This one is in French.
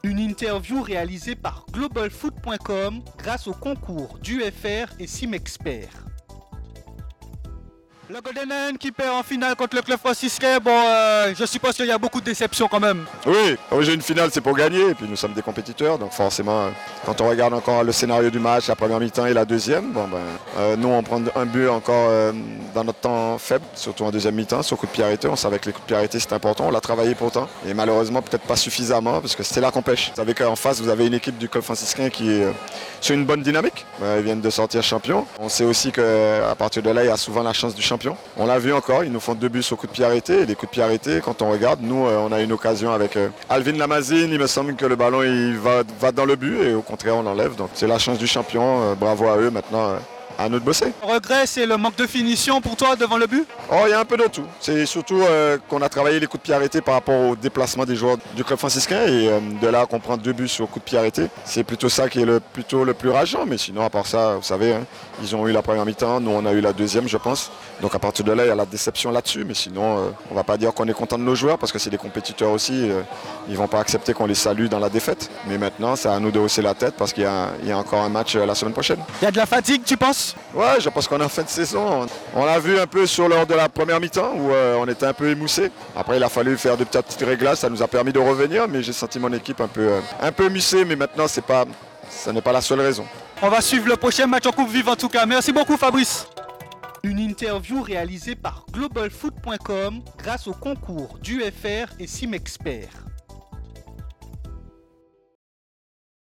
Une interview réalisée par globalfoot.com grâce au concours d'UFR et Simexpert. Le Golden Lion qui perd en finale contre le club franciscain, je suppose qu'il y a beaucoup de déceptions quand même. Oui, j'ai une finale, c'est pour gagner, et puis nous sommes des compétiteurs, donc forcément, quand on regarde encore le scénario du match, la première mi-temps et la deuxième, nous on prend un but encore dans notre temps faible, surtout en deuxième mi-temps, sur coup de pied arrêté. On savait que les coups de pied arrêtés c'était important, on l'a travaillé pourtant, et malheureusement peut-être pas suffisamment, parce que c'est là qu'on pêche. Vous savez qu'en face, vous avez une équipe du club franciscain qui est sur une bonne dynamique, ils viennent de sortir champion. On sait aussi qu'à partir de là, il y a souvent la chance du champion. On l'a vu encore, ils nous font 2 buts sur coup de pied arrêté. Et les coups de pied arrêtés, quand on regarde, nous, on a une occasion avec Alvin Lamazine. Il me semble que le ballon il va dans le but et au contraire, on l'enlève. Donc c'est la chance du champion. Bravo à eux maintenant. À nous de bosser. Le regret, c'est le manque de finition pour toi devant le but? Il y a un peu de tout. C'est surtout qu'on a travaillé les coups de pied arrêtés par rapport au déplacement des joueurs du club franciscain et de là qu'on prend 2 buts sur coups de pied arrêtés. C'est plutôt ça qui est plutôt le plus rageant. Mais sinon, à part ça, vous savez, ils ont eu la première mi-temps, nous on a eu la deuxième, je pense. Donc à partir de là, il y a la déception là-dessus. Mais sinon, on ne va pas dire qu'on est content de nos joueurs parce que c'est des compétiteurs aussi. Ils ne vont pas accepter qu'on les salue dans la défaite. Mais maintenant, c'est à nous de hausser la tête parce qu'il y a encore un match la semaine prochaine. Il y a de la fatigue, tu penses? Ouais, je pense qu'on est en fin de saison. On l'a vu un peu lors de la première mi-temps où on était un peu émoussé. Après, il a fallu faire de petites réglages, ça nous a permis de revenir, mais j'ai senti mon équipe un peu émoussée, mais maintenant, ce n'est pas la seule raison. On va suivre le prochain match en Coupe Vive en tout cas. Merci beaucoup Fabrice. Une interview réalisée par globalfoot.com grâce au concours d'UFR et Simexpert.